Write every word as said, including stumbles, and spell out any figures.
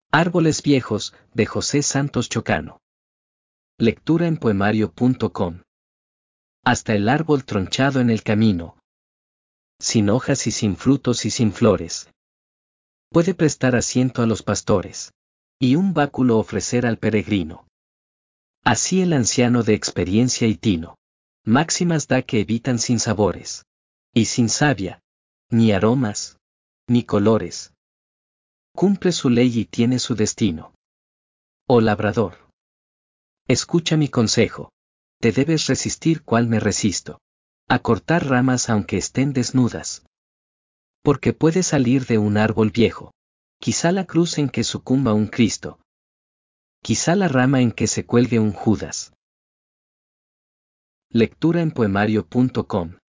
Árboles viejos, de José Santos Chocano. Lectura en poemario punto com. Hasta el árbol tronchado en el camino, sin hojas y sin frutos y sin flores, puede prestar asiento a los pastores, y un báculo ofrecer al peregrino. Así el anciano de experiencia y tino, máximas da que evitan sinsabores, y sin savia, ni aromas, ni colores. Cumple su ley y tiene su destino. Oh labrador, escucha mi consejo, te debes resistir cual me resisto, a cortar ramas aunque estén desnudas. Porque puede salir de un árbol viejo, quizá la cruz en que sucumba un Cristo, quizá la rama en que se cuelgue un Judas. Lectura en poemario punto com.